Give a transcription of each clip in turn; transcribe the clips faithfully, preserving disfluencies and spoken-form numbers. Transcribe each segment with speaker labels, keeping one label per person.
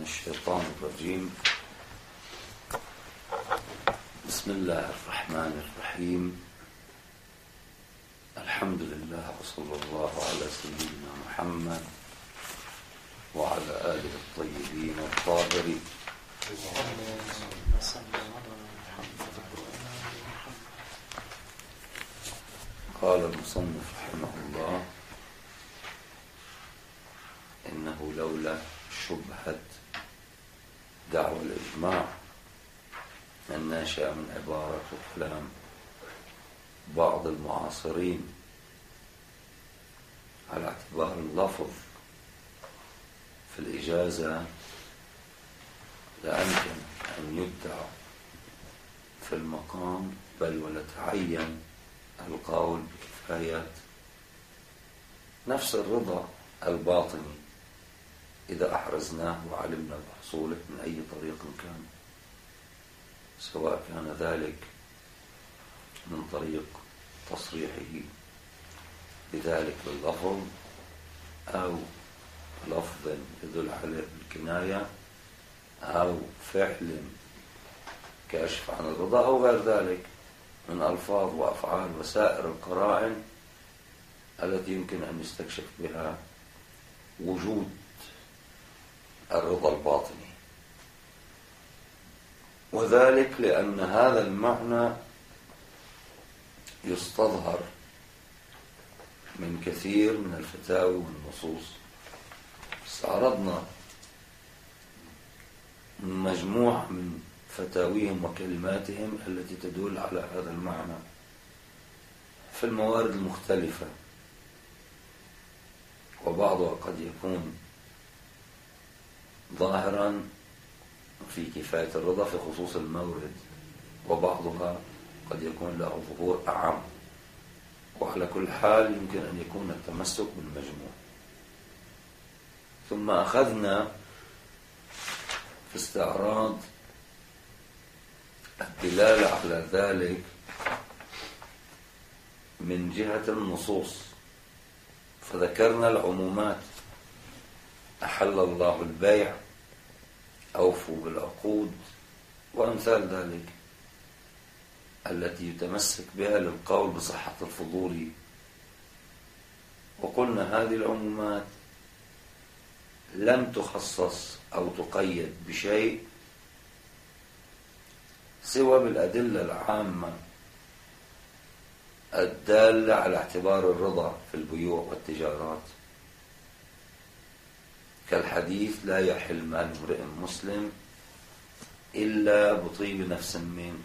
Speaker 1: الشيطان الرجيم. بسم الله الرحمن الرحيم. الحمد لله وصلى الله على سيدنا محمد وعلى آله الطيبين الطاهرين. قال المصنف رحمه الله: إنه لولا شبهة دعوى الإجماع الناشئة من عبارة وكلام بعض المعاصرين على اعتبار اللفظ في الإجازة، لأمكن أن يدعى في المقام بل ولتعين القول بكفايات نفس الرضا الباطني إذا أحرزناه وعلمنا بحصوله من أي طريق كان، سواء كان ذلك من طريق تصريحه بذلك باللفظ أو لفظ يدل عليه بالكناية أو فعل كاشف عن الرضا أو غير ذلك من ألفاظ وأفعال وسائر القرائن التي يمكن أن يستكشف بها وجود الرضا الباطني. وذلك لأن هذا المعنى يستظهر من كثير من الفتاوي والنصوص. استعرضنا مجموعة من فتاويهم وكلماتهم التي تدل على هذا المعنى في الموارد المختلفة، وبعضها قد يكون ظاهرا في كفاية الرضا في خصوص المورد، وبعضها قد يكون له ظهور أعم. وعلى كل حال يمكن أن يكون التمسك بالمجموع. ثم أخذنا في استعراض الدلالة على ذلك من جهة النصوص، فذكرنا العمومات: أحل الله البيع، أوفوا بالعقود، وأمثال ذلك التي يتمسك بها للقول بصحة الفضول. وقلنا هذه العمومات لم تخصص أو تقيد بشيء سوى بالأدلة العامة الدالة على اعتبار الرضا في البيوع والتجارات، كالحديث: لا يحل مال امرئ مسلم إلا بطيب نفس منه.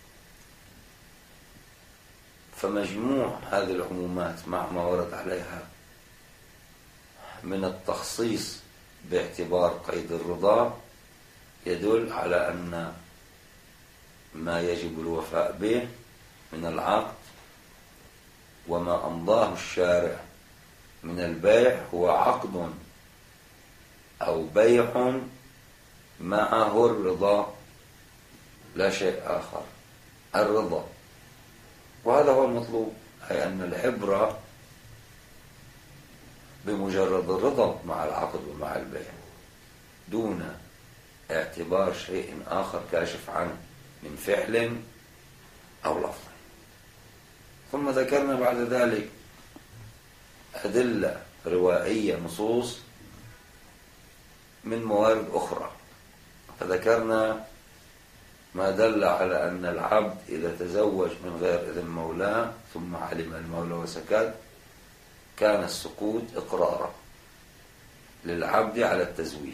Speaker 1: فمجموع هذه العمومات مع ما ورد عليها من التخصيص باعتبار قيد الرضا يدل على أن ما يجب الوفاء به من العقد وما أمضاه الشارع من البيع هو عقد أو بيع معه الرضا، لا شيء آخر، الرضا. وهذا هو المطلوب، أي أن العبرة بمجرد الرضا مع العقد ومع البيع دون اعتبار شيء آخر كاشف عنه من فعل أو لفظ. ثم ذكرنا بعد ذلك أدلة روائية، نصوص من موارد أخرى، فذكرنا ما دل على أن العبد إذا تزوج من غير إذن مولاه ثم علم المولى وسكت كان السكوت إقرارا للعبد على التزويج.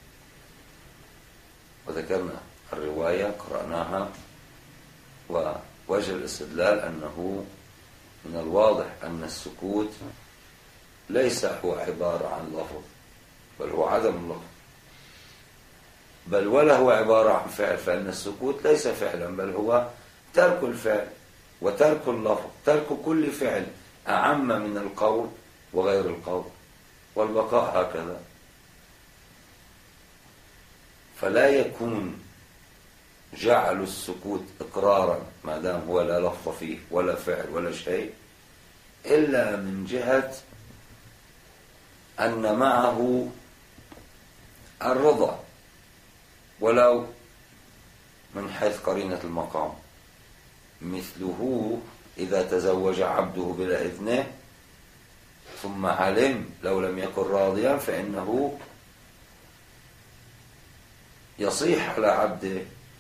Speaker 1: وذكرنا الرواية قرأناها، ووجه الاستدلال أنه من الواضح أن السكوت ليس هو عبارة عن لفظ بل هو عدم اللفظ، بل ولا هو عبارة عن فعل، فإن السكوت ليس فعلا بل هو ترك الفعل وترك اللفظ، ترك كل فعل أعم من القول وغير القول، والبقاء هكذا. فلا يكون جعل السكوت إقرارا ما دام هو لا لفظ فيه ولا فعل ولا شيء، إلا من جهة أن معه الرضا ولو من حيث قرينة المقام، مثله إذا تزوج عبده بلا إذنه ثم علم لو لم يكن راضيا فإنه يصيح على عبده،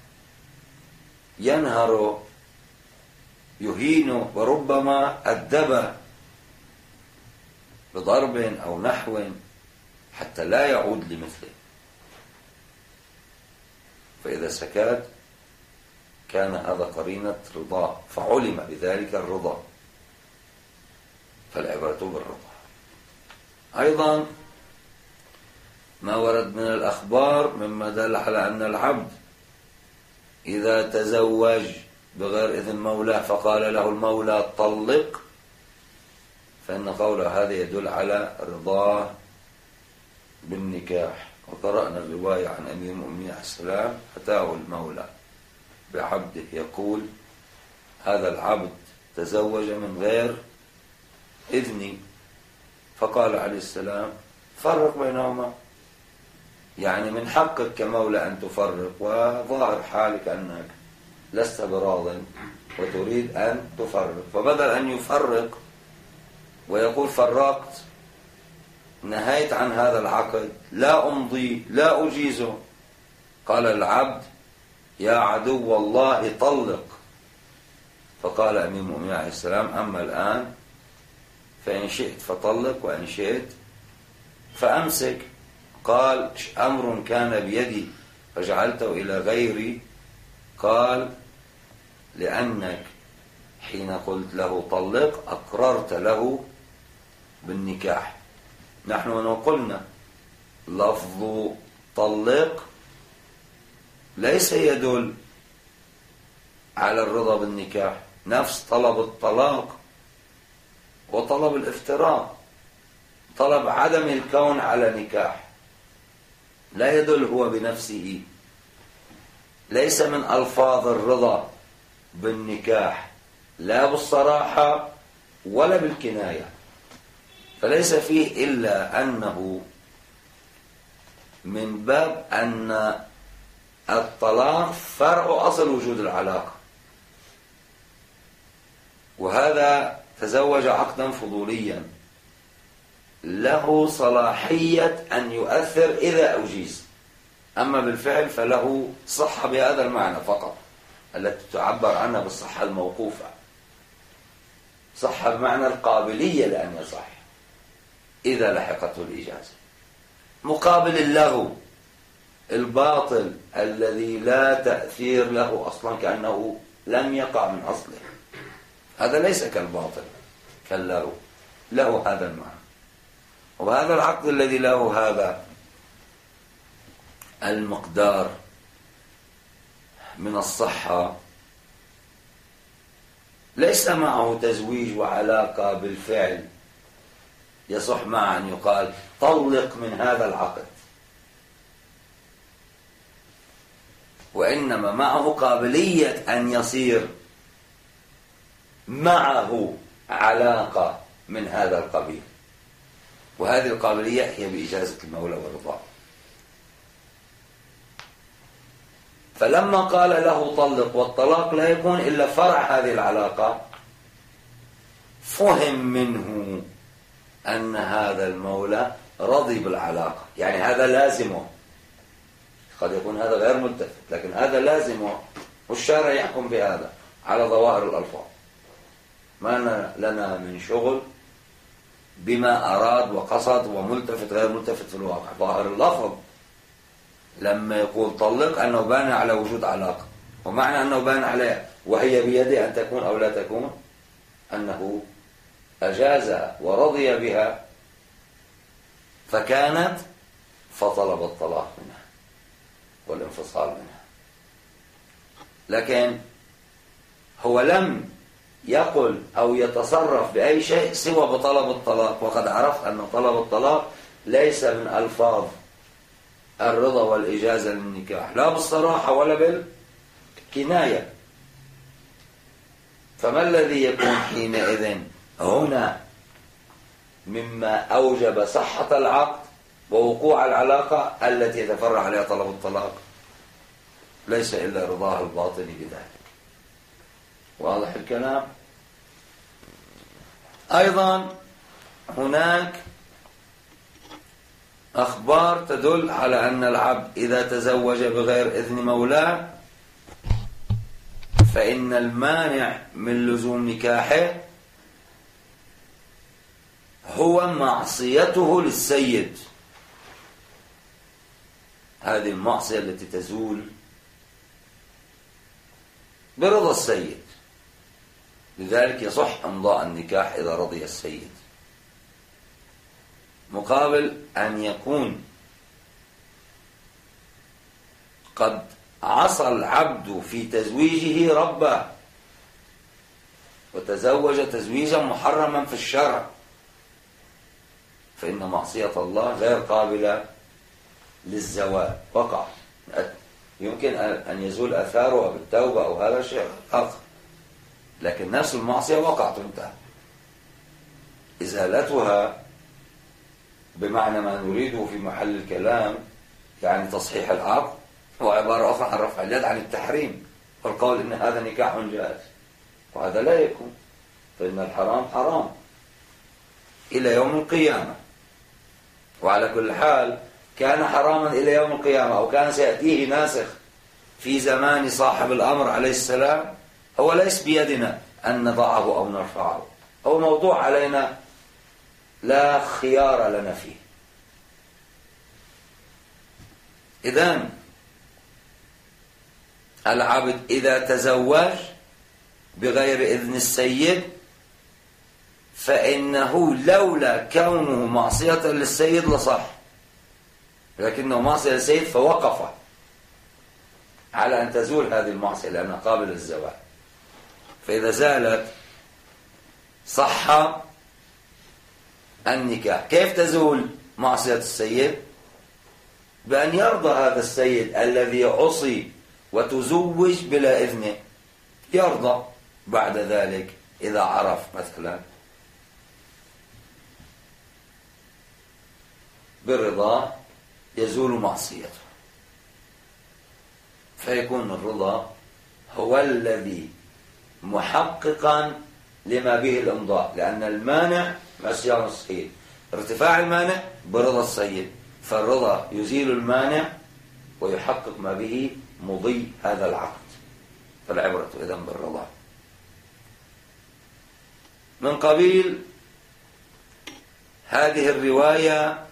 Speaker 1: ينهر، يهين، وربما أدبه بضرب أو نحو حتى لا يعود لمثله. فإذا سكت كان هذا قرينة رضاه، فعلم بذلك الرضا، فالعبرة بالرضا. أيضا ما ورد من الأخبار مما دل على أن العبد إذا تزوج بغير إذن مولاه فقال له المولى طلق، فإن قوله هذا يدل على رضاه بالنكاح. وقرأنا الرواية عن أمير المؤمنين عليه السلام أتاه المولى بعبده يقول هذا العبد تزوج من غير إذني، فقال عليه السلام فرق بينهما، يعني من حقك كمولى أن تفرق، وظاهر حالك أنك لست براض وتريد أن تفرق، فبدل أن يفرق ويقول فرقت نهيت عن هذا العقد لا أمضي لا أجيزه، قال العبد يا عدو الله طلق، فقال أمير المؤمنين عليه السلام أما الآن فإن شئت فطلق وإن شئت فأمسك. قال أمر كان بيدي فجعلته إلى غيري، قال لأنك حين قلت له طلق أقررت له بالنكاح. نحن قلنا لفظ طلق ليس يدل على الرضا بالنكاح، نفس طلب الطلاق وطلب الافتراق، طلب عدم الكون على نكاح، لا يدل هو بنفسه، ليس من ألفاظ الرضا بالنكاح لا بالصراحة ولا بالكناية، فليس فيه إلا أنه من باب أن الطلاق فرع أصل وجود العلاقة، وهذا تزوج عقدا فضوليا له صلاحية أن يؤثر إذا أجيز، أما بالفعل فله صحة بهذا المعنى فقط التي تعبر عنها بالصحة الموقوفة، صحة بمعنى القابلية لأن يصح إذا لحقته الإجازة، مقابل اللغو الباطل الذي لا تأثير له أصلا كأنه لم يقع من أصله، هذا ليس كالباطل كاللغو، له هذا المعنى. وهذا العقد الذي له هذا المقدار من الصحة ليس معه تزويج وعلاقة بالفعل يصح معه أن يقال طلق من هذا العقد، وإنما معه قابلية أن يصير معه علاقة من هذا القبيل، وهذه القابلية هي بإجازة المولى ورضاه. فلما قال له طلق والطلاق لا يكون إلا فرع هذه العلاقة، فهم منه أن هذا المولى رضي بالعلاقة، يعني هذا لازمه، قد يكون هذا غير ملتفت لكن هذا لازمه، والشارع يحكم بهذا على ظواهر الألفاظ، ما لنا من شغل بما أراد وقصد وملتفت غير ملتفت في الواقع، ظاهر اللفظ لما يقول طلق أنه بان على وجود علاقة، ومعنى أنه بان عليها وهي بيده أن تكون أو لا تكون أنه أجازها ورضي بها، فكانت فطلب الطلاق منها والانفصال منها، لكن هو لم يقل أو يتصرف بأي شيء سوى بطلب الطلاق، وقد عرفت أن طلب الطلاق ليس من ألفاظ الرضا والإجازة للنكاح لا بالصراحة ولا بالكناية، فما الذي يكون حينئذ هنا مما أوجب صحة العقد ووقوع العلاقة التي يتفرع عليها طلب الطلاق؟ ليس إلا رضاه الباطني بذلك. واضح الكلام؟ أيضا هناك أخبار تدل على أن العبد إذا تزوج بغير إذن مولاه فإن المانع من لزوم نكاحه هو معصيته للسيد. هذه المعصية التي تزول برضا السيد، لذلك يصح إمضاء النكاح إذا رضي السيد، مقابل أن يكون قد عصى العبد في تزويجه ربه وتزوج تزويجا محرما في الشرع، فإن معصية الله غير قابلة للزوال. وقع، يمكن أن يزول أثارها بالتوبة أو هذا شيء آخر، لكن نفس المعصية وقعت انتهى. إزالتها بمعنى ما نريده في محل الكلام يعني تصحيح العقد، وعبارة أخرى عن رفع اليد عن التحريم والقول إن هذا نكاح جائز، وهذا لا يكون، فإن الحرام حرام إلى يوم القيامة. وعلى كل حال كان حراما إلى يوم القيامة أو كان سيأتيه ناسخ في زمان صاحب الأمر عليه السلام، هو ليس بيدنا أن نضعه أو نرفعه، هو موضوع علينا لا خيار لنا فيه. إذن العبد إذا تزوج بغير إذن السيد فإنه لولا كونه معصية للسيد لصح، لكنه معصية للسيد فوقف على أن تزول هذه المعصية لأنها قابلة للزوال، فإذا زالت صح النكاح. كيف تزول معصية السيد؟ بأن يرضى هذا السيد الذي عصي وتزوج بلا إذنه، يرضى بعد ذلك إذا عرف مثلا بالرضا يزول معصيته، فيكون الرضا هو الذي محققا لما به الإمضاء، لأن المانع عصيان السيد، ارتفاع المانع برضا السيد، فالرضا يزيل المانع ويحقق ما به مضي هذا العقد، فالعبرة إذن بالرضا. من قبيل هذه الرواية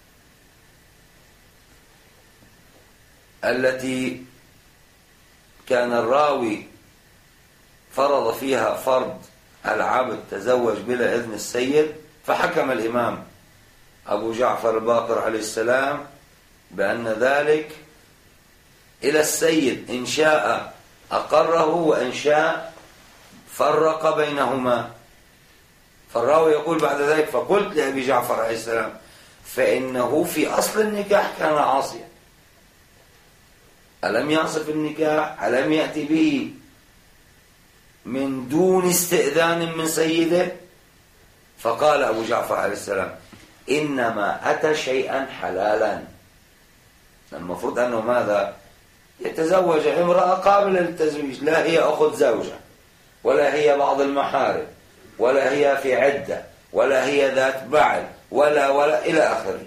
Speaker 1: التي كان الراوي فرض فيها فرض العبد تزوج بلا إذن السيد، فحكم الإمام أبو جعفر الباقر عليه السلام بأن ذلك إلى السيد، إن شاء أقره وإن شاء فرق بينهما. فالراوي يقول بعد ذلك: فقلت لأبي جعفر عليه السلام فإنه في أصل النكاح كان عاصيا، ألم يعصف النكاح؟ ألم يأتي به من دون استئذان من سيده؟ فقال أبو جعفر عليه السلام: إنما أتى شيئا حلالا. المفروض أنه ماذا؟ يتزوج امرأة قابلة للتزويج، لا هي أخذ زوجة ولا هي بعض المحارم ولا هي في عدة ولا هي ذات بعل ولا ولا إلى آخره.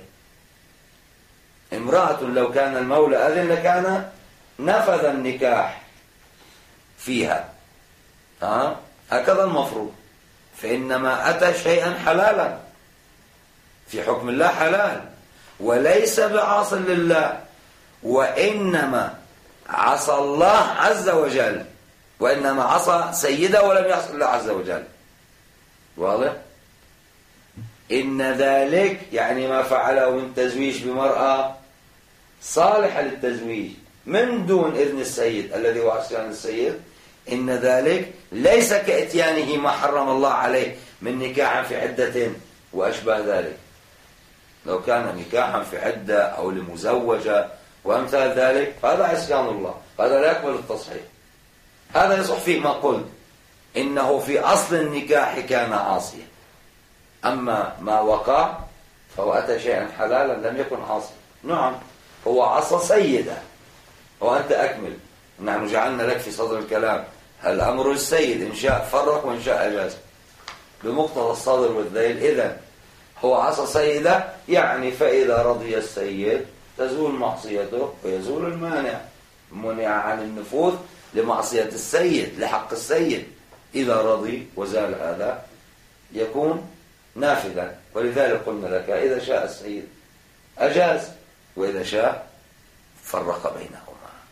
Speaker 1: امرأة لو كان المولى أذن لكان نفذ النكاح فيها، ها؟ هكذا المفروض. فإنما أتى شيئا حلالا، في حكم الله حلال وليس بعاص لله، وإنما عصى الله عز وجل، وإنما عصى سيده ولم يعص الله عز وجل. واضح؟ إن ذلك يعني ما فعله من تزويج بمرأة صالحة للتزويج من دون إذن السيد الذي هو عصيان السيد، إن ذلك ليس كإتيانه ما حرم الله عليه من نكاح في عدة وأشبه ذلك. لو كان نكاحا في عدة أو لمزوجة وأمثال ذلك فهذا عصيان الله، هذا لا يقبل التصحيح. هذا يصح فيه ما قلت إنه في أصل النكاح كان عاصيا، أما ما وقع فهو أتى شيئا حلالا لم يكن عاصيا. نعم هو عصى سيده، وأنت أكمل نحن جعلنا لك في صدر الكلام الأمر السيد، إن شاء فرق وإن شاء أجاز بمقتضى الصدر والذيل. إذن هو عصى سيدة، يعني فإذا رضي السيد تزول معصيته ويزول المانع، منع عن النفوذ لمعصية السيد لحق السيد. إذا رضي وزال هذا يكون نافذا. ولذلك قلنا لك إذا شاء السيد أجاز، وإذا شاء فرق بينهما.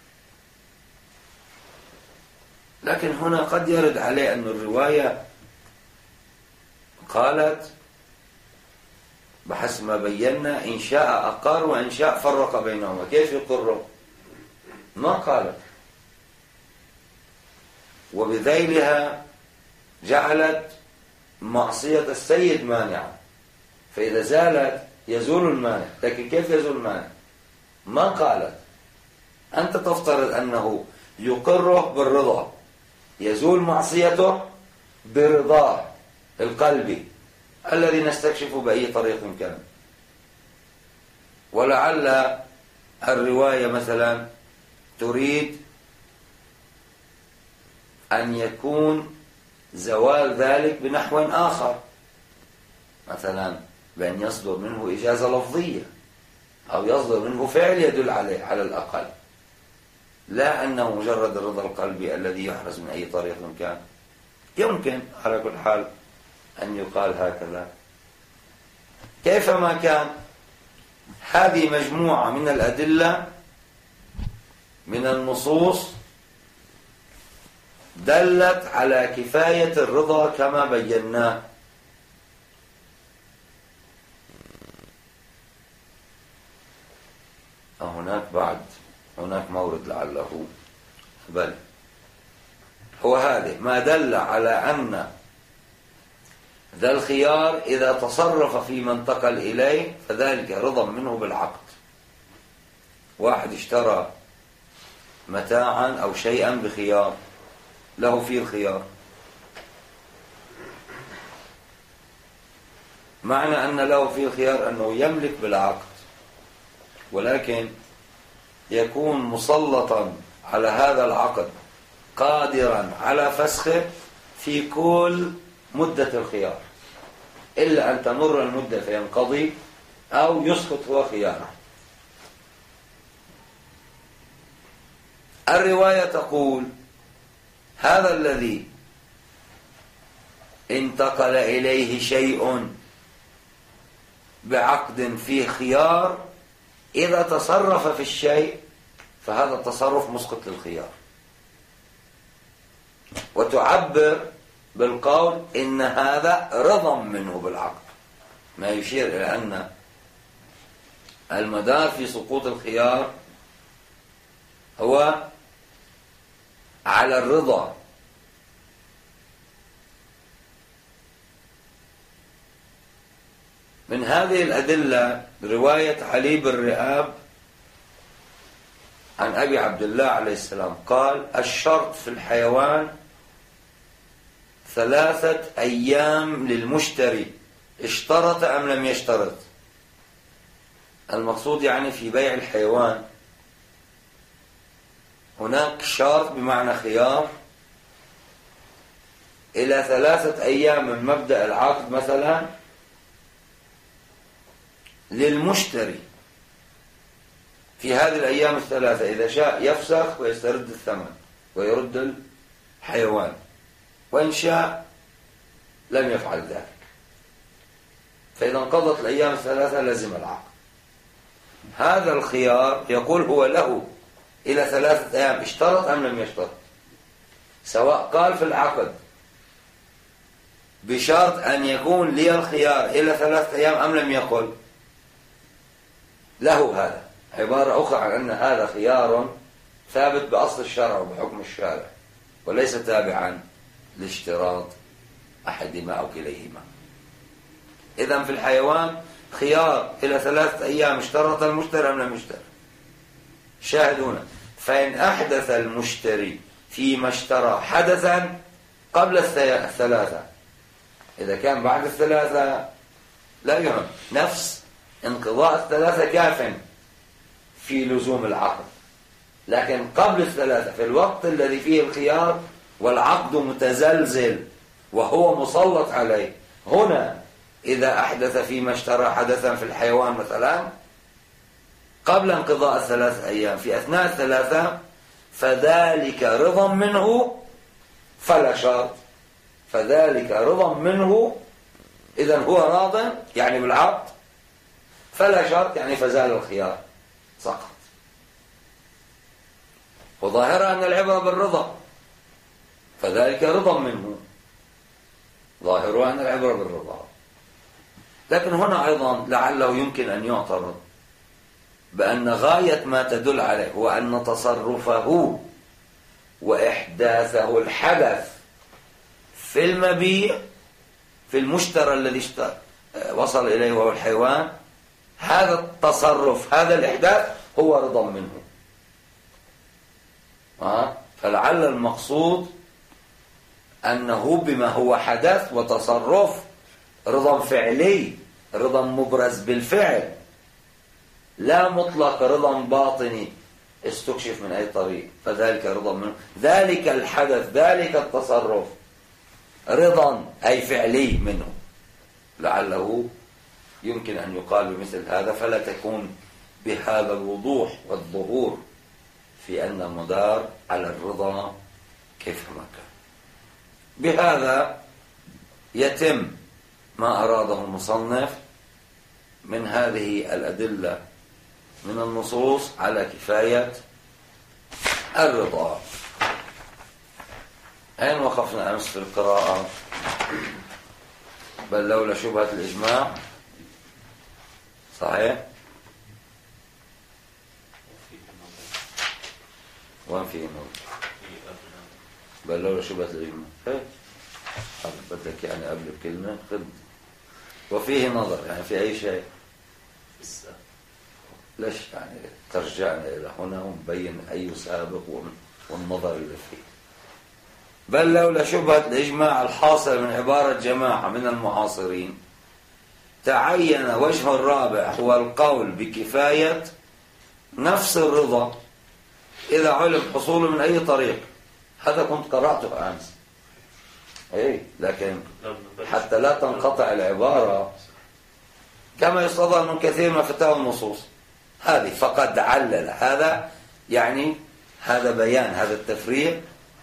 Speaker 1: لكن هنا قد يرد عليه أن الرواية قالت بحسب ما بينا إن شاء أقر وإن شاء فرق بينهما. كيف يقر؟ ما قالت، وبذيلها جعلت معصية السيد مانعة، فإذا زالت يزول المانع. لكن كيف يزول المانع؟ ما قالت. أنت تفترض أنه يقره بالرضا، يزول معصيته برضاه القلبي الذي نستكشف بأي طريق كان. ولعل الرواية مثلا تريد أن يكون زوال ذلك بنحو آخر، مثلا بأن يصدر منه إجازة لفظية أو يصدر منه فعل يدل عليه على الأقل، لا أنه مجرد الرضا القلبي الذي يحرز من أي طريق كان. يمكن على كل حال أن يقال هكذا. كيفما كان، هذه مجموعة من الأدلة من النصوص دلت على كفاية الرضا كما بيناه. هناك بعد هناك مورد لعله، بل هو هذا ما دل على أن ذا الخيار إذا تصرف في ما انتقل إليه فذلك رضا منه بالعقد. واحد اشترى متاعا أو شيئا بخيار، له فيه الخيار. معنى أن له فيه الخيار أنه يملك بالعقد، ولكن يكون مسلطا على هذا العقد قادرا على فسخه في كل مدة الخيار، إلا أن تمر المدة فينقضي أو يسقط هو خياره. الرواية تقول هذا الذي انتقل إليه شيء بعقد فيه خيار إذا تصرف في الشيء فهذا التصرف مسقط للخيار، وتعبر بالقول إن هذا رضا منه بالعقد، ما يشير إلى أن المدار في سقوط الخيار هو على الرضا. من هذه الأدلة رواية علي بن رئاب عن أبي عبد الله عليه السلام قال الشرط في الحيوان ثلاثة أيام للمشتري، اشترط أم لم يشترط. المقصود يعني في بيع الحيوان هناك شرط بمعنى خيار إلى ثلاثة أيام من مبدأ العقد مثلا للمشتري. في هذه الأيام الثلاثة إذا شاء يفسخ ويسترد الثمن ويرد الحيوان، وإن شاء لم يفعل ذلك. فإذا انقضت الأيام الثلاثة لزم العقد. هذا الخيار يقول هو له إلى ثلاثة أيام، اشترط أم لم يشترط، سواء قال في العقد بشرط أن يكون لي الخيار إلى ثلاثة أيام أم لم يقل، له هذا. عبارة أخرى عن أن هذا خيار ثابت بأصل الشرع وبحكم الشارع وليس تابعا لاشتراط أحدهما أو كليهما. إذن في الحيوان خيار إلى ثلاثة أيام، اشترط المشتري أم لم يشترط. شاهدونا، فإن أحدث المشتري فيما اشترى حدثا قبل الثلاثة، إذا كان بعد الثلاثة لا يهم، نفس انقضاء الثلاثة كاف في لزوم العقد. لكن قبل الثلاثة في الوقت الذي فيه الخيار والعقد متزلزل وهو مسلط عليه، هنا إذا أحدث فيما اشترى حدثا في الحيوان مثلا قبل انقضاء الثلاثة أيام في أثناء الثلاثة، فذلك رضا منه فلا شرط، فذلك رضا منه إذن هو راض يعني بالعقد، فلا شرط يعني فزال الخيار سقط. وظاهرة أن العبرة بالرضا، فذلك رضا منه، ظاهرها أن العبرة بالرضا. لكن هنا أيضا لعله يمكن أن يعترض بأن غاية ما تدل عليه هو أن تصرفه وإحداثه الحدث في المبيع في المشترى الذي وصل إليه وهو الحيوان، هذا التصرف هذا الإحداث هو رضا منه. أه؟ فلعل المقصود أنه بما هو حدث وتصرف رضا فعلي، رضا مبرز بالفعل، لا مطلق رضا باطني استكشف من أي طريق، فذلك رضا منه. ذلك الحدث ذلك التصرف رضا أي فعلي منه، لعله يمكن أن يقال بمثل هذا، فلا تكون بهذا الوضوح والظهور في أن المدار على الرضا كيفما كان. بهذا يتم ما أراده المصنف من هذه الأدلة من النصوص على كفاية الرضا. أين وقفنا أمس في القراءة؟ بل لولا شبهة الإجماع، صحيح؟ وين فيه نظر؟ بل لولا شبهة الإجماع، إيه؟ بدك يعني قبل بكلمة خد وفيه نظر، يعني في أي شيء ليش يعني ترجعنا إلى هنا ونبين أي سابق والنظر اللي فيه. بل لولا شبهة الإجماع الحاصل من عبارة جماعة من المعاصرين تعين وجه الرابع هو القول بكفاية نفس الرضا إذا علم حصوله من أي طريق. هذا كنت قرأته أمس، أي لكن حتى لا تنقطع العبارة كما يستظهر من كثير من فتاوى النصوص هذه فقد علل هذا، يعني هذا بيان، هذا التفريع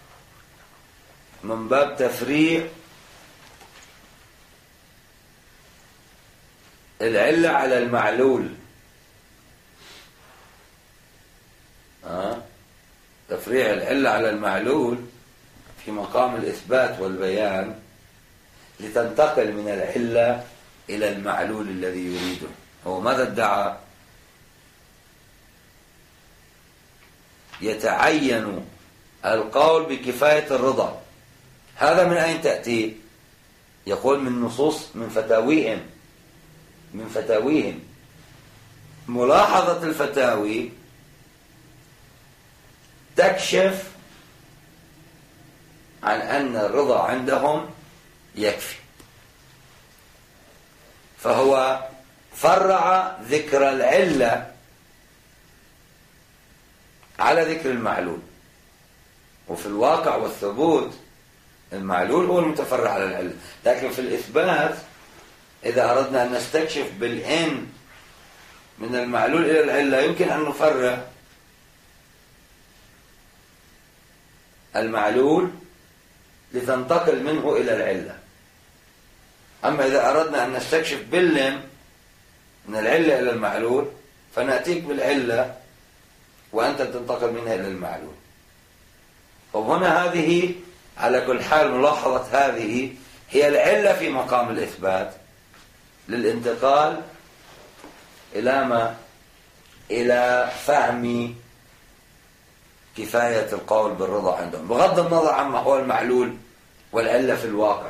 Speaker 1: من باب تفريع العلة على المعلول. أه؟ تفريع العلة على المعلول في مقام الإثبات والبيان لتنتقل من العلة إلى المعلول الذي يريده. هو ماذا ادعى؟ يتعين القول بكفاية الرضا. هذا من أين تأتي؟ يقول من نصوص من فتاويهم من فتاويهم ملاحظة الفتاوي تكشف عن أن الرضا عندهم يكفي، فهو فرع ذكر العلة على ذكر المعلول، وفي الواقع والثبوت المعلول هو المتفرع على العلة. لكن في الإثبات إذا أردنا أن نستكشف بالإن من المعلول إلى العلة يمكن أن نفرع المعلول لتنتقل منه إلى العلة. أما إذا أردنا أن نستكشف باللم من العلة إلى المعلول فنأتيك بالعلة وأنت تنتقل منها إلى المعلول. وهنا هذه على كل حال ملاحظة هذه هي العلة في مقام الإثبات للانتقال إلى ما إلى فهم كفاية القول بالرضا عندهم بغض النظر عما هو المعلول والعلة في الواقع.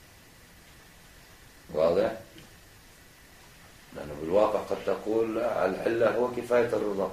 Speaker 1: واضح؟ لأنه بالواقع قد تقول العلة هو كفاية الرضا،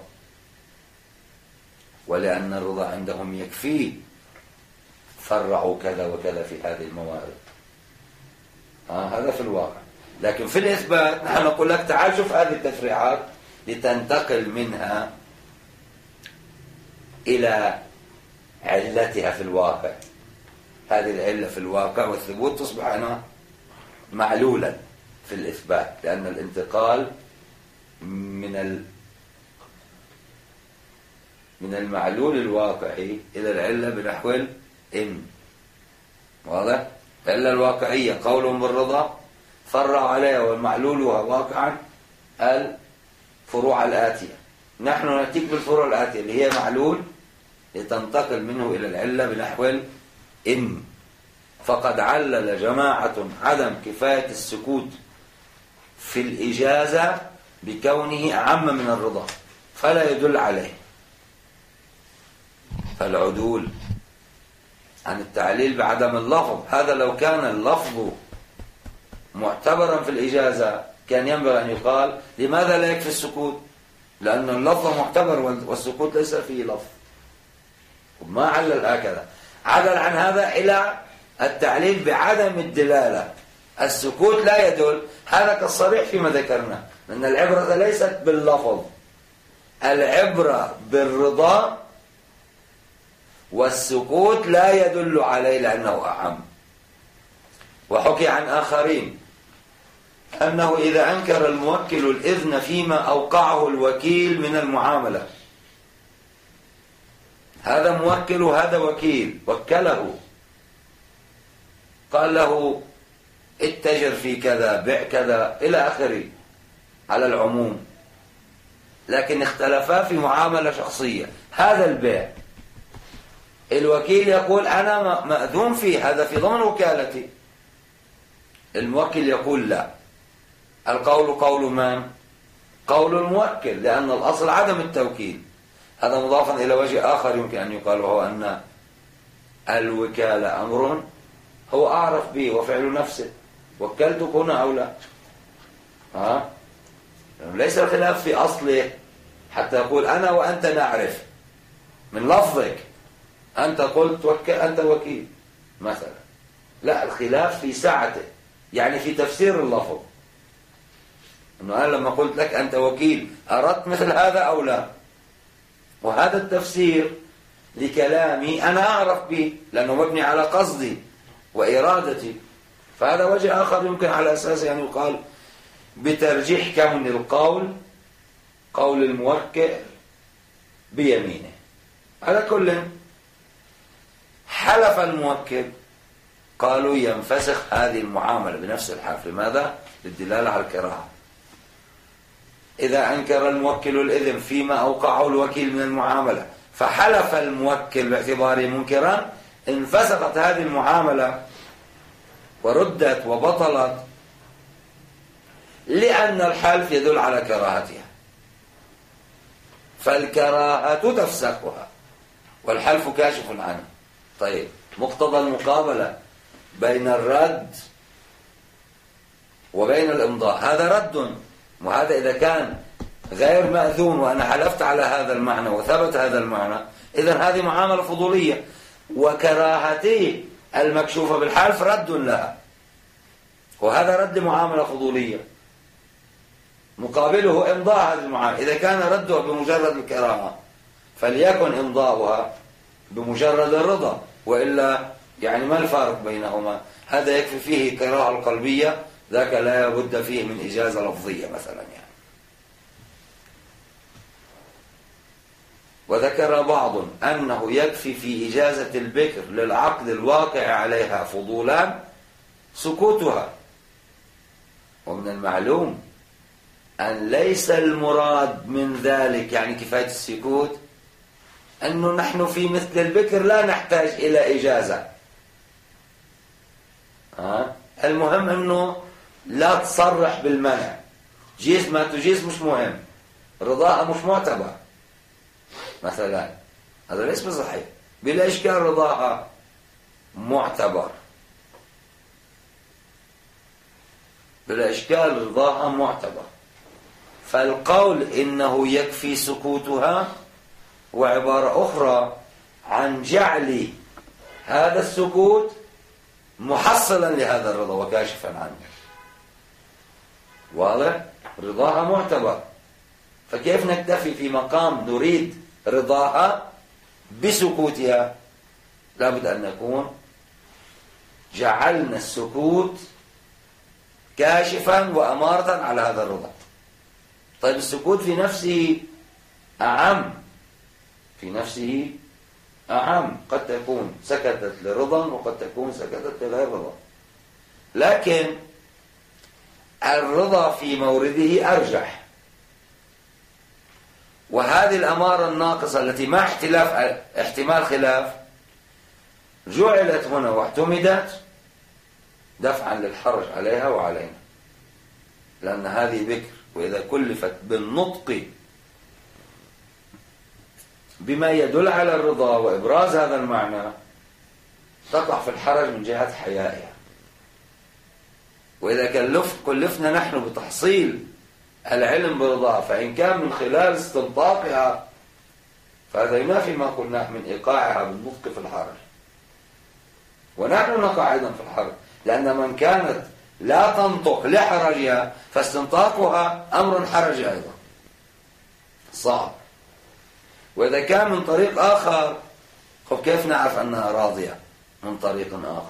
Speaker 1: ولأن الرضا عندهم يكفي فرعوا كذا وكذا في هذه الموارد. آه هذا في الواقع. لكن في الإثبات نحن نقول لك تعال شوف هذه التفريعات لتنتقل منها إلى علتها في الواقع. هذه العلة في الواقع والثبوت تصبح هنا معلولا في الإثبات، لأن الانتقال من ال من المعلول الواقعي إلى العلة بنحو إن. واضح؟ العلة الواقعية قول بالرضا فرع عليها والمعلولها واقعا الفروع الآتية. نحن نأتيك بالفروع الآتية اللي هي معلول لتنتقل منه إلى العلة بنحو إن. فقد علل جماعة عدم كفاية السكوت في الإجازة بكونه أعم من الرضا فلا يدل عليه. فالعدول عن التعليل بعدم اللفظ، هذا لو كان اللفظ معتبرا في الإجازة كان ينبغي أن يقال لماذا لا يكفي السكوت؟ لأن اللفظ معتبر والسكوت ليس فيه لفظ. ما علل هكذا، علل عن هذا إلى التعليل بعدم الدلالة. السكوت لا يدل، هذا كالصريح فيما ذكرنا، لأن العبرة ليست باللفظ، العبرة بالرضا، والسكوت لا يدل عليه لأنه أعم. وحكي عن آخرين أنه إذا أنكر الموكل الإذن فيما أوقعه الوكيل من المعاملة، هذا موكل وهذا وكيل، وكله قال له اتجر في كذا بيع كذا إلى آخره على العموم، لكن اختلفا في معاملة شخصية. هذا البيع الوكيل يقول أنا مأذون فيه، هذا في ضمن وكالتي. الموكل يقول لا، القول قول من؟ قول الموكل، لأن الأصل عدم التوكيل. هذا مضافا إلى وجه آخر يمكن أن يقال، وهو أن الوكالة أمر هو أعرف به وفعل نفسه، وكلتك هنا أو لا. ها؟ ليس الخلاف في أصله حتى يقول أنا وأنت نعرف من لفظك، أنت قلت وكل أنت وكيل مثلا، لا، الخلاف في ساعته، يعني في تفسير اللفظ، أنه أنا لما قلت لك أنت وكيل أردت مثل هذا أو لا، وهذا التفسير لكلامي أنا أعرف به لأنه مبني على قصدي وإرادتي. فهذا وجه آخر يمكن على أساسه يعني يقال بترجيح كون القول قول الموكل بيمينه. على كل حلف الموكل، قالوا ينفسخ هذه المعاملة بنفس الحلف. لماذا؟ للدلالة على الكراهة. إذا أنكر الموكل الإذن فيما أوقعه الوكيل من المعاملة فحلف الموكل باعتباره منكرا، انفسخت هذه المعاملة وردت وبطلت، لأن الحلف يدل على كراهتها، فالكراهة تفسخها والحلف كاشف عنه. طيب، مقتضى المقابلة بين الرد وبين الإمضاء، هذا رد، وهذا إذا كان غير مأذون وأنا حلفت على هذا المعنى وثبت هذا المعنى، إذن هذه معاملة فضولية، وكراهتي المكشوفة بالحلف رد لها، وهذا رد معاملة فضولية. مقابله إمضاء هذه المعاملة، إذا كان ردها بمجرد الكراهة فليكن إمضاؤها بمجرد الرضا، وإلا يعني ما الفارق بينهما؟ هذا يكفي فيه كراهة القلبية، ذاك لا بد فيه من إجازة لفظية مثلا يعني. وذكر بعض أنه يكفي في إجازة البكر للعقد الواقع عليها فضولان سكوتها. ومن المعلوم أن ليس المراد من ذلك يعني كفاية السكوت أنه نحن في مثل البكر لا نحتاج إلى إجازة. ها؟ المهم أنه لا تصرح بالمنع، جيز ما تجيز مش مهم، رضاها مش معتبر مثلا، هذا ليس بصحيح. بلا إشكال رضاها معتبر، بلا إشكال رضاها معتبر. فالقول إنه يكفي سكوتها وعبارة أخرى عن جعل هذا السكوت محصلا لهذا الرضا وكاشفا عنه. واضح؟ رضاها معتبر، فكيف نكتفي في مقام نريد رضاها بسكوتها لابد أن نكون جعلنا السكوت كاشفا وأمارة على هذا الرضا. طيب السكوت في نفسه أعم، في نفسه أعم، قد تكون سكتت لرضا وقد تكون سكتت لغير رضا، لكن الرضا في مورده أرجح. وهذه الأمارة الناقصة التي مع اختلاف احتمال خلاف جعلت هنا واعتمدت دفعا للحرج عليها وعلينا، لأن هذه بكر، وإذا كلفت بالنطق بما يدل على الرضا وإبراز هذا المعنى تقع في الحرج من جهة حيائها. وإذا كلف كلفنا نحن بتحصيل العلم برضاها، فإن كان من خلال استنطاقها فهذا ينافي ما قلناه من إيقاعها بالنطق في الحرج، ونحن نقع أيضا في الحرج، لأن من كانت لا تنطق لحرجها فاستنطاقها أمر حرجي أيضا صعب. وإذا كان من طريق آخر، خب كيف نعرف أنها راضية من طريق آخر؟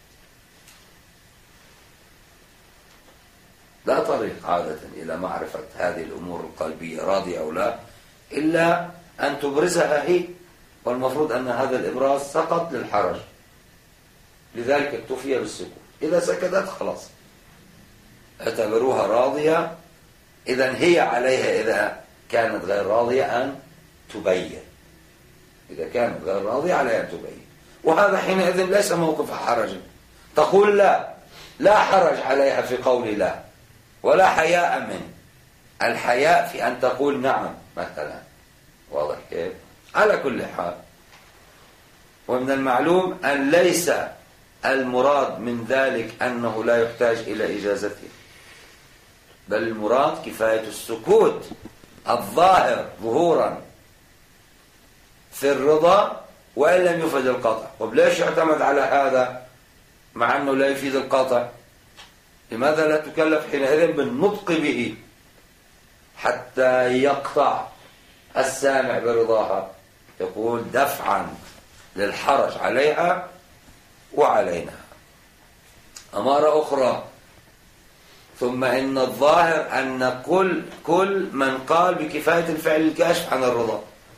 Speaker 1: لا طريق عادة إلى معرفة هذه الأمور القلبية راضية أو لا إلا أن تبرزها هي، والمفروض أن هذا الإبراز سقط للحرج، لذلك اكتفي بالسكوت. إذا سكتت خلاص اعتبروها راضية، إذن هي عليها إذا كانت غير راضية أن تبين، إذا كانت غير راضية عليها أن تبين، وهذا حينئذ ليس موقف حرج. تقول لا لا حرج عليها في قول لا، ولا حياء منه. الحياء في أن تقول نعم مثلا، واضح كيف؟ على كل حال، ومن المعلوم أن ليس المراد من ذلك أنه لا يحتاج إلى إجازته، بل المراد كفاية السكوت الظاهر ظهورا في الرضا وإن لم يفيد القطع. وليش يعتمد على هذا مع أنه لا يفيد القطع؟ لماذا لا تكلف حينئذ بالنطق به حتى يقطع السامع برضاها؟ يقول دفعا للحرج عليها وعلينا. أمارة أخرى، ثم إن الظاهر أن كل كل من قال بكفاية الفعل الكاشف عن الرضا،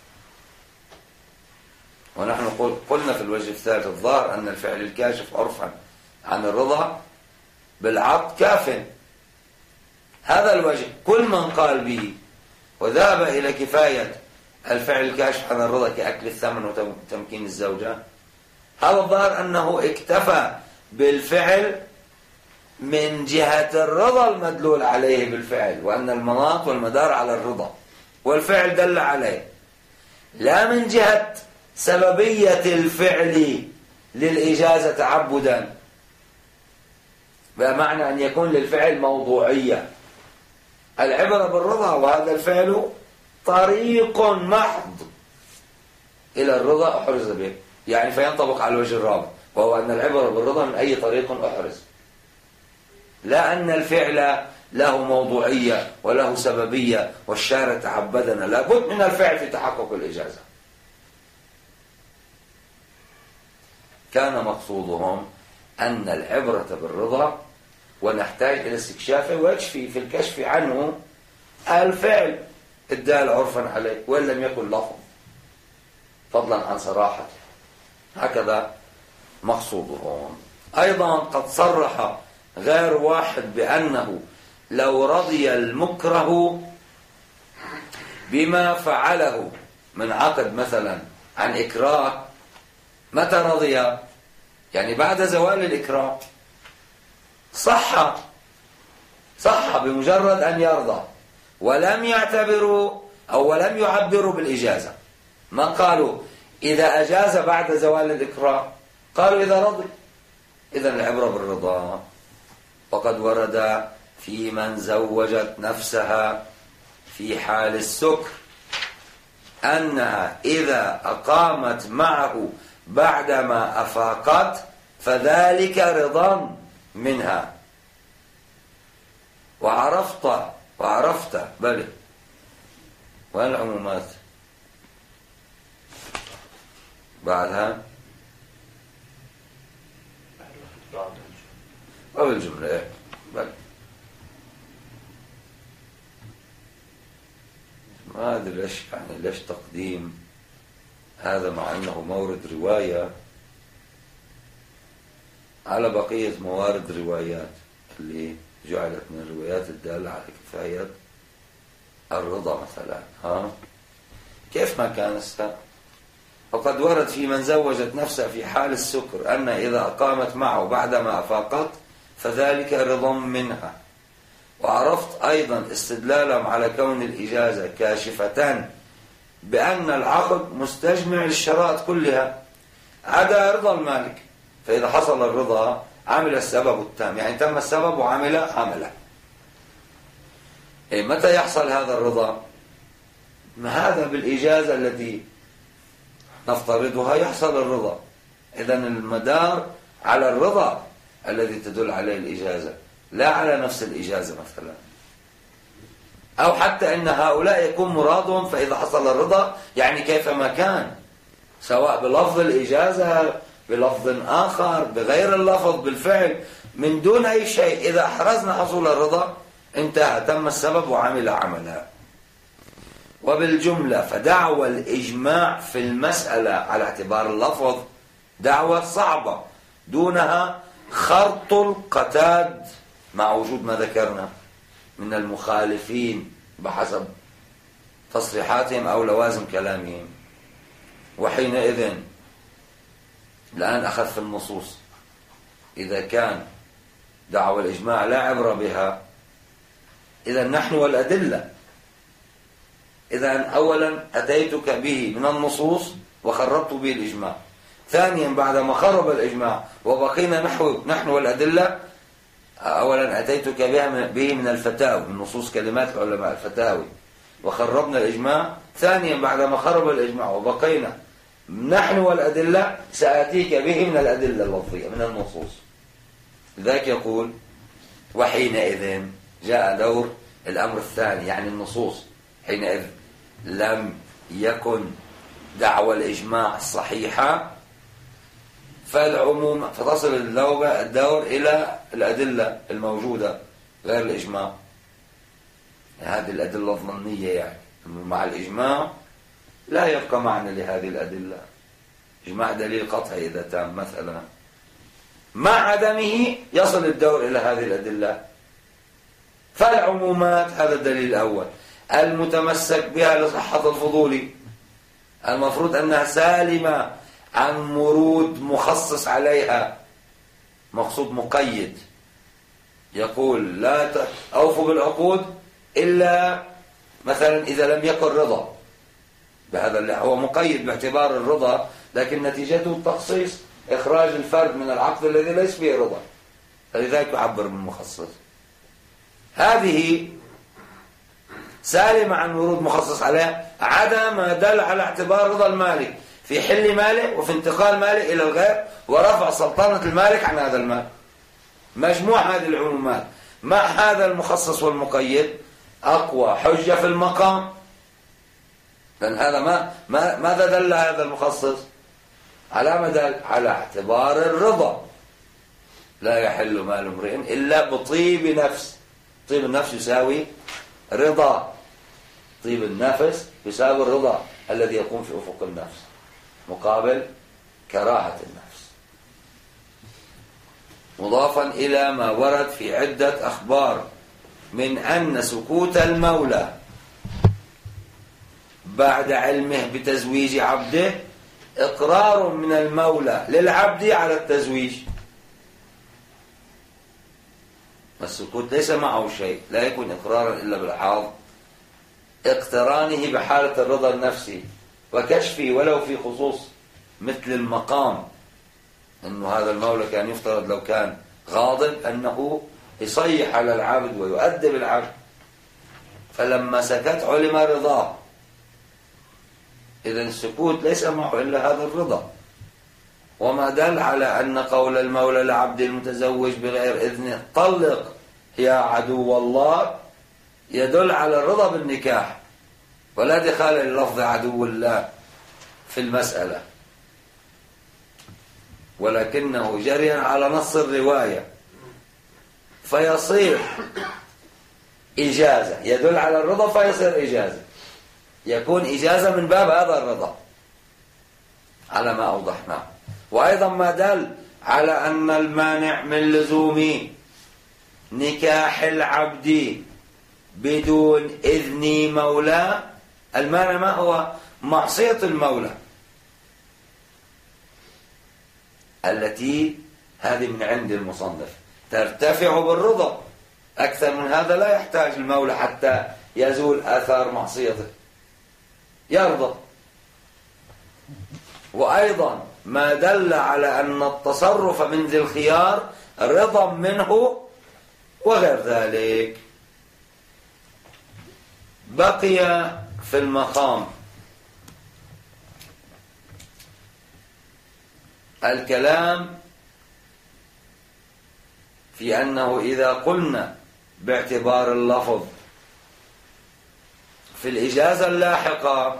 Speaker 1: ونحن قلنا في الوجه الثالث الظاهر أن الفعل الكاشف عرفا عن الرضا بالعقد كاف. هذا الوجه كل من قال به وذهب إلى كفاية الفعل الكاشف عن الرضا كأكل الثمن وتمكين الزوجة، هذا الظاهر أنه اكتفى بالفعل من جهة الرضا المدلول عليه بالفعل، وأن المناط والمدار على الرضا والفعل دل عليه، لا من جهة سببية الفعل للإجازة تعبدا، بمعنى أن يكون للفعل موضوعية. العبرة بالرضا، وهذا الفعل طريق محض إلى الرضا أحرز به، يعني فينطبق على الوجه الرابع، وهو أن العبرة بالرضا من أي طريق أحرز، لا أن الفعل له موضوعية وله سببية والشارع تعبدنا، لابد من الفعل في تحقق الإجازة. كان مقصودهم أن العبرة بالرضا، ونحتاج إلى استكشافه ويكفي في الكشف عنه الفعل الدال عرفا عليه وإن لم يكن لفظ، فضلا عن صراحته. هكذا مقصودهم. أيضا قد صرح غير واحد بأنه لو رضي المكره بما فعله من عقد مثلا عن إكراه، متى رضي؟ يعني بعد زوال الإكراه، صح صح بمجرد أن يرضى، ولم يعتبروا أو ولم يعبروا بالإجازة. ما قالوا إذا أجاز بعد زوال الإكراه، قالوا إذا رضي. إذن العبرة بالرضا. وقد ورد في من زوجت نفسها في حال السكر أنها إذا أقامت معه بعدما أفاقت فذلك رضا منها. وعرفت وعرفت بل وين العمومات؟ بعدها أو الجملة إيه بل ما أدري ليش يعني ليش تقديم هذا مع أنه مورد رواية على بقية موارد روايات اللي جعلت من الروايات الدالة على كفاية الرضا مثلا. ها كيف ما كان السابق؟ وقد ورد في من زوجت نفسها في حال السكر أن إذا أقامت معه بعدما أفاقت فذلك رضا منها. وعرفت أيضا استدلالهم على كون الإجازة كاشفة بأن العقد مستجمع للشرائط كلها عدا رضا المالك، فإذا حصل الرضا عمل السبب التام، يعني تم السبب وعمل عمله. إيه متى يحصل هذا الرضا؟ هذا بالإجازة التي نفترضها يحصل الرضا. إذن المدار على الرضا الذي تدل عليه الإجازة لا على نفس الإجازة مثلا. أو حتى أن هؤلاء يكون مرادهم فإذا حصل الرضا يعني كيفما كان، سواء بلفظ الإجازة بلفظ آخر بغير اللفظ بالفعل من دون أي شيء، إذا أحرزنا حصول الرضا انتهى، تم السبب وعمل عملها. وبالجملة فدعوى الإجماع في المسألة على اعتبار اللفظ دعوة صعبة دونها خرط القتاد مع وجود ما ذكرنا من المخالفين بحسب تصريحاتهم أو لوازم كلامهم. وحينئذ الآن أخذ في النصوص، إذا كان دعوى الإجماع لا عبرة بها إذا نحن والأدلة. إذا أولا أتيتك به من النصوص وخربت به الإجماع، ثانيا بعدما خرب الإجماع وبقينا نحو نحن والأدلة، أولا أتيتك به من الفتاوي من نصوص كلمات العلماء الفتاوي وخربنا الإجماع، ثانيا بعدما خرب الإجماع وبقينا نحن والأدلة سأتيك به من الأدلة اللفظية من النصوص. لذلك يقول وحينئذ جاء دور الأمر الثاني يعني النصوص. حينئذ لم يكن دعوى الإجماع الصحيحة فالعموم فتصل الدور إلى الأدلة الموجودة غير الإجماع، هذه الأدلة الظنية، يعني مع الإجماع لا يبقى معنى لهذه الأدلة. إجماع دليل قطعي إذا تام مثلا، مع عدمه يصل الدور إلى هذه الأدلة. فالعمومات هذا الدليل الأول المتمسك بها لصحة الفضول المفروض أنها سالمة عن مرود مخصص عليها، مقصود مقيد يقول لا أوفوا بالعقود إلا مثلا إذا لم يكن رضا، بهذا اللي هو مقيد باعتبار الرضا لكن نتيجته التخصيص إخراج الفرد من العقد الذي ليس فيه رضا، فلذلك يعبر بالمخصص. هذه سالمة عن ورود مخصص عليها عدا ما دل على اعتبار رضا المالك في حل ماله وفي انتقال ماله إلى الغير ورفع سلطنة المالك عن هذا المال. مجموع هذه العمومات مع هذا المخصص والمقيد أقوى حجة في المقام، لأن هذا ما, ما ماذا دل هذا المخصص على ما دل على اعتبار الرضا. لا يحل مال امرئ إلا بطيب نفس، طيب النفس يساوي رضا، طيب النفس يساوي الرضا الذي يقوم في أفق النفس مقابل كراهة النفس، مضافا إلى ما ورد في عدة أخبار من أن سكوت المولى بعد علمه بتزويج عبده إقرار من المولى للعبد على التزويج. السكوت ليس معه شيء، لا يكون إقرارا إلا بالحاض اقترانه بحالة الرضا النفسي وكشفه ولو في خصوص مثل المقام، أنه هذا المولى كان يفترض لو كان غاضب أنه يصيح على العبد ويؤدب العبد، فلما سكت علم رضاه. إذن السكوت ليس معه إلا هذا الرضا. وما دل على أن قول المولى لعبد المتزوج بغير إذنه طلق يا عدو الله يدل على الرضا بالنكاح، ولا دخال للفظ عدو الله في المسألة. ولكنه جريا على نص الرواية، فيصير إجازة، يدل على الرضا فيصير إجازة، يكون إجازة من باب هذا الرضا على ما أوضحناه. وأيضا ما دل على أن المانع من لزوم نكاح العبد بدون إذن مولاه، المانع ما هو؟ معصية المولى، التي هذه من عند المصنف ترتفع بالرضا، أكثر من هذا لا يحتاج المولى حتى يزول آثار معصيته، يرضى. وأيضا ما دل على أن التصرف من ذي الخيار رضا منه وغير ذلك. بقي في المقام الكلام في أنه إذا قلنا باعتبار اللفظ في الإجازة اللاحقة،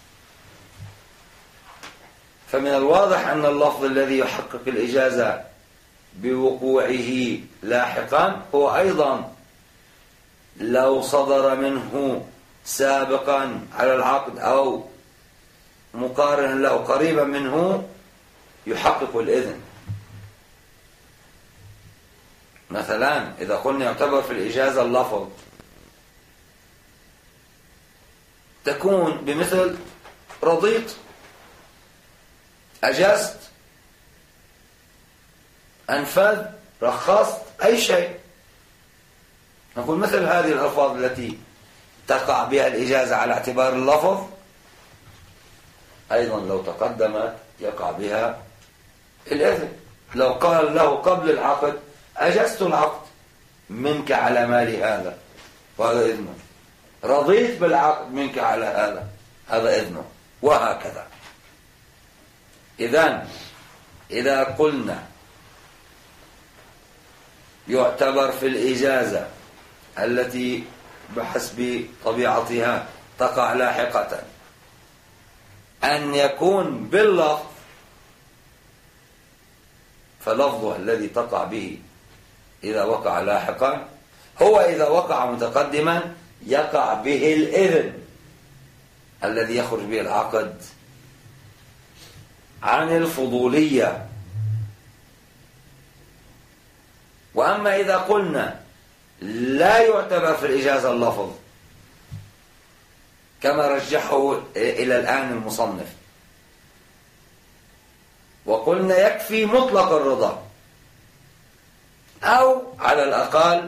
Speaker 1: فمن الواضح أن اللفظ الذي يحقق الإجازة بوقوعه لاحقا هو أيضا لو صدر منه سابقا على العقد أو مقارنا له قريبا منه يحقق الإذن. مثلا إذا قلنا يعتبر في الإجازة اللفظ، تكون بمثل رضيت، أجزت، أنفذ، رخصت، أي شيء، نقول مثل هذه الألفاظ التي تقع بها الإجازة على اعتبار اللفظ أيضا لو تقدمت يقع بها الإذن. لو قال له قبل العقد أجزت العقد منك على مال هذا، وهذا إذنه، رضيت بالعقد منك على هذا، هذا إذنه، وهكذا. إذن إذا قلنا يعتبر في الإجازة التي بحسب طبيعتها تقع لاحقة أن يكون باللفظ، فلفظه الذي تقع به إذا وقع لاحقا هو إذا وقع متقدما يقع به الإذن الذي يخرج به العقد عن الفضولية. وأما إذا قلنا لا يعتبر في الإجازة اللفظ كما رجحه إلى الآن المصنف، وقلنا يكفي مطلق الرضا، أو على الأقل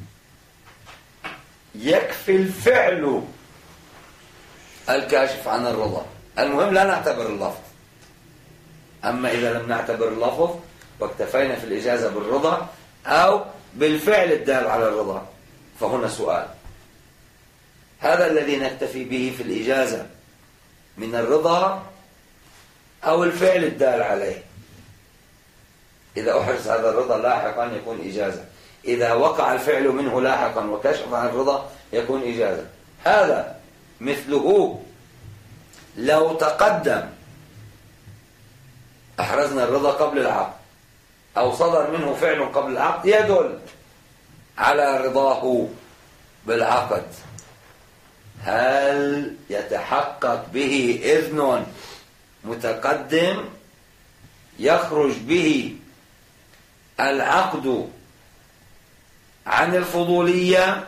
Speaker 1: يكفي الفعل الكاشف عن الرضا، المهم لا نعتبر اللفظ. أما إذا لم نعتبر اللفظ واكتفينا في الإجازة بالرضا أو بالفعل الدال على الرضا، فهنا سؤال: هذا الذي نكتفي به في الإجازة من الرضا أو الفعل الدال عليه؟ إذا أحرز هذا الرضا لاحقا يكون إجازة، إذا وقع الفعل منه لاحقا وكشف عن الرضا يكون إجازة. هذا مثله لو تقدم أحرزنا الرضا قبل العقد أو صدر منه فعل قبل العقد يدل على رضاه بالعقد، هل يتحقق به إذن متقدم يخرج به العقد عن الفضولية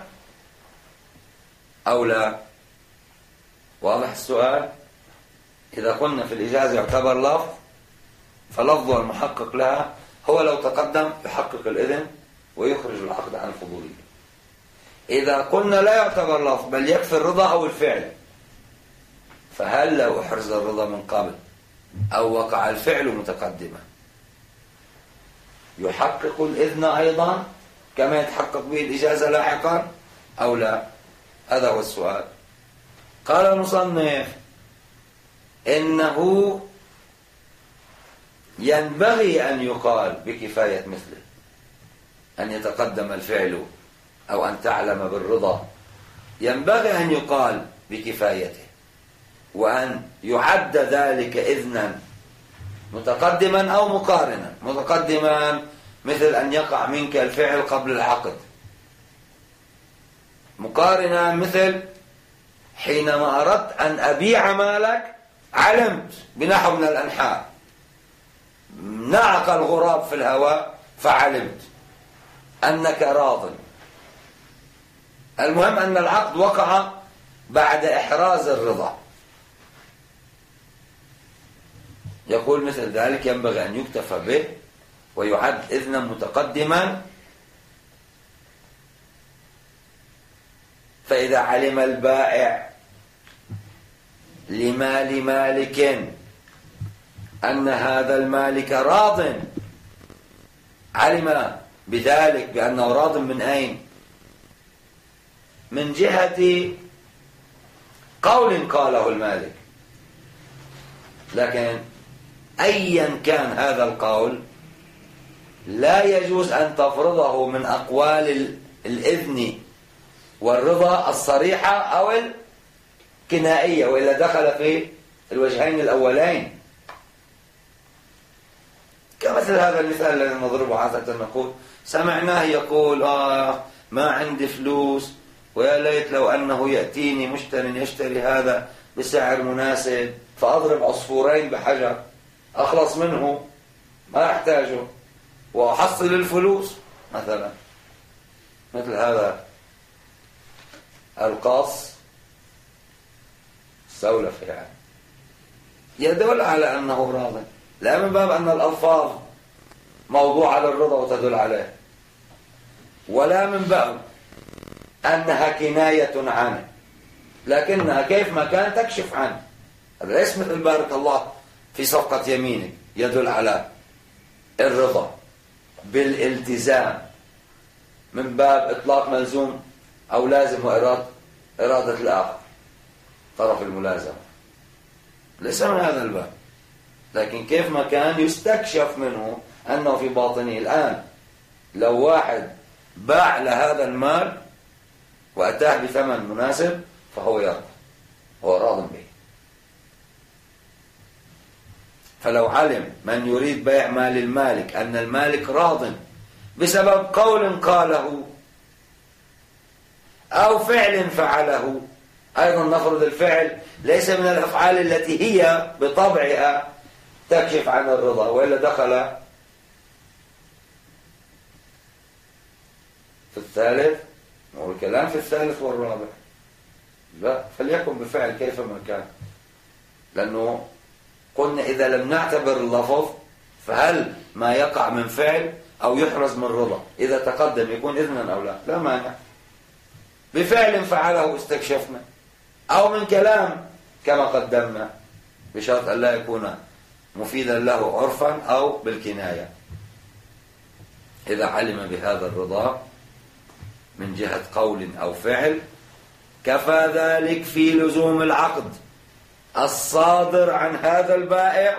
Speaker 1: أو لا؟ واضح السؤال؟ إذا قلنا في الإجازة يعتبر لفظ، فلفظه المحقق لها هو لو تقدم يحقق الإذن ويخرج العقد عن الفضولية. إذا قلنا لا يعتبر لفظ بل يكفي الرضا أو الفعل، فهل لو أحرز الرضا من قبل أو وقع الفعل متقدما يحقق الإذن أيضا كما يتحقق به الإجازة لاحقا أو لا؟ هذا هو السؤال. قال المصنف إنه ينبغي أن يقال بكفاية مثله، أن يتقدم الفعل أو أن تعلم بالرضا، ينبغي أن يقال بكفايته، وأن يعد ذلك إذنا متقدما أو مقارنا. متقدما مثل أن يقع منك الفعل قبل العقد. مقارنا مثل حينما أردت أن أبيع مالك علمت بنحو من الأنحاء، نعق الغراب في الهواء فعلمت أنك راض. المهم أن العقد وقع بعد إحراز الرضا. يقول مثل ذلك ينبغي أن يكتفى به ويعد إذنا متقدما. فإذا علم البائع لمال مالك أن هذا المالك راض، علم بذلك بأنه راض من أين؟ من جهة قول قاله المالك، لكن أيا كان هذا القول لا يجوز أن تفرضه من أقوال الإذن والرضا الصريحة أو الكنائية، وإلا دخل في الوجهين الأولين. كمثل هذا المثال الذي نضربه عادة، نقول سمعناه يقول آه ما عندي فلوس ويا ليت لو أنه يأتيني مشتر يشتري هذا بسعر مناسب فأضرب عصفورين بحجر، أخلص منه ما أحتاجه وأحصل الفلوس مثلا. مثل هذا القاص سولف يعني يدل على أنه راض، لا من باب أن الألفاظ موضوعة للرضا وتدل عليه، ولا من باب أنها كناية عنه، لكنها كيف ما كان تكشف عنه. هذا ليس مثل بارك الله في صفقة يمينك يدل على الرضا بالالتزام من باب إطلاق ملزوم أو لازم وإرادة إرادة الآخر طرف الملازمة، ليس من هذا الباب. لكن كيف ما كان يستكشف منه أنه في باطنه الآن لو واحد باع لهذا المال وأتاه بثمن مناسب فهو يرضى، هو راض به. فلو علم من يريد بيع مال المالك أن المالك راض بسبب قول قاله أو فعل فعله، أيضا نفرض الفعل ليس من الأفعال التي هي بطبعها تكشف عن الرضا، وإلا دخل في الثالث والكلام في الثالث والرابع. لا، فليكن بفعل كيفما كان، لأنه قلنا إذا لم نعتبر اللفظ فهل ما يقع من فعل أو يحرز من رضا إذا تقدم يكون إذنا أو لا؟ لا مانع. بفعل فعله استكشفنا، أو من كلام كما قدمنا، بشرط أن لا يكون مفيدا له عرفا أو بالكناية. إذا علم بهذا الرضا من جهة قول أو فعل كفى ذلك في لزوم العقد الصادر عن هذا البائع،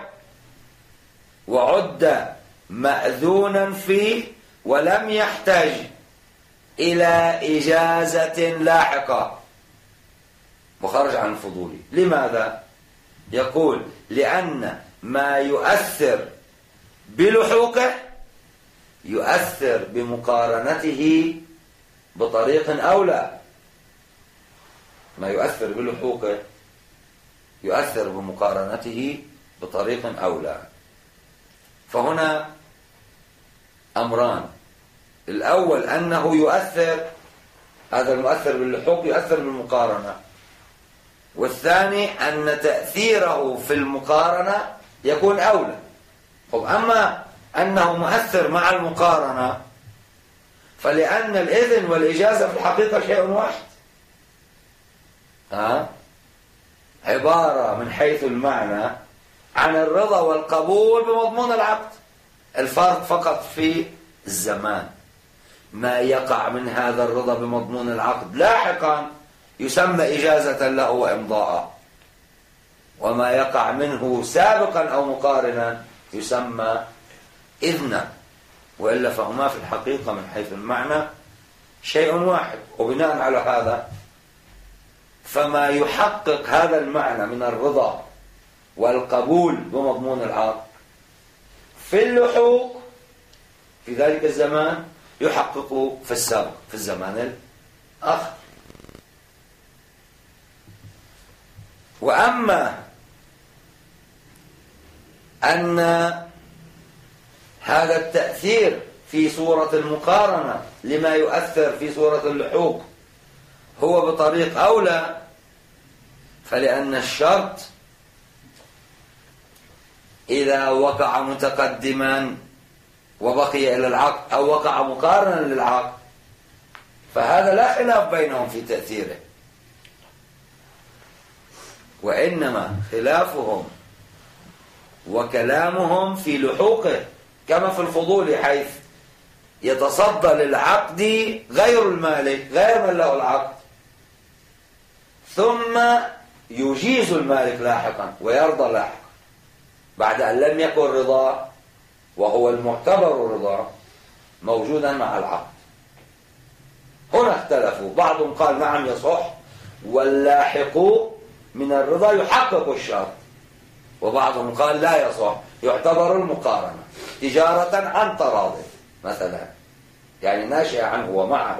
Speaker 1: وعد مأذونا فيه ولم يحتاج إلى إجازة لاحقة وخرج عن الفضولي. لماذا؟ يقول لأن ما يؤثر بلحوقه يؤثر بمقارنته بطريق أولى. ما يؤثر بلحوقه يؤثر بمقارنته بطريق أولى. فهنا أمران: الأول أنه يؤثر، هذا المؤثر باللحوق يؤثر بالمقارنة، والثاني أن تأثيره في المقارنة يكون أولى. طب أما أنه مؤثر مع المقارنة فلأن الإذن والإجازة في الحقيقة شيء واحد، ها؟ عبارة من حيث المعنى عن الرضا والقبول بمضمون العقد. الفرق فقط في الزمان. ما يقع من هذا الرضا بمضمون العقد لاحقا يسمى إجازة له وإمضاء، وما يقع منه سابقا أو مقارنا يسمى إذنا، وإلا فهما في الحقيقة من حيث المعنى شيء واحد. وبناء على هذا فما يحقق هذا المعنى من الرضا والقبول بمضمون العقد في اللحوق في ذلك الزمان يحقق في السابق في الزمان الآخر. وأما أن هذا التأثير في صورة المقارنة لما يؤثر في صورة اللحوق هو بطريق أولى، فلأن الشرط إذا وقع متقدما وبقي إلى العقد أو وقع مقارنا للعقد فهذا لا خلاف بينهم في تأثيره، وإنما خلافهم وكلامهم في لحوقه، كما في الفضول حيث يتصدى للعقد غير المالك غير من له العقد ثم يجيز المالك لاحقا ويرضى لاحقا بعد أن لم يكن رضاه وهو المعتبر رضاه موجودا مع العقد. هنا اختلفوا، بعضهم قال نعم يصح واللاحق من الرضا يحقق الشرط، وبعضهم قال لا يصح يعتبر المقارنة تجارة عن تراض مثلا، يعني ناشئ عنه ومعه.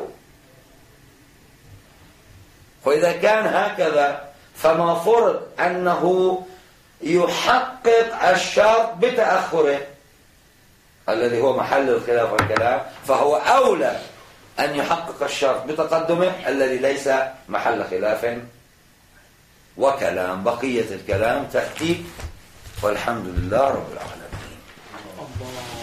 Speaker 1: وإذا كان هكذا فما فرض أنه يحقق الشرط بتأخره الذي هو محل الخلاف والكلام، فهو أولى أن يحقق الشرط بتقدمه الذي ليس محل خلاف وكلام. بقية الكلام تأتي والحمد لله رب العالمين.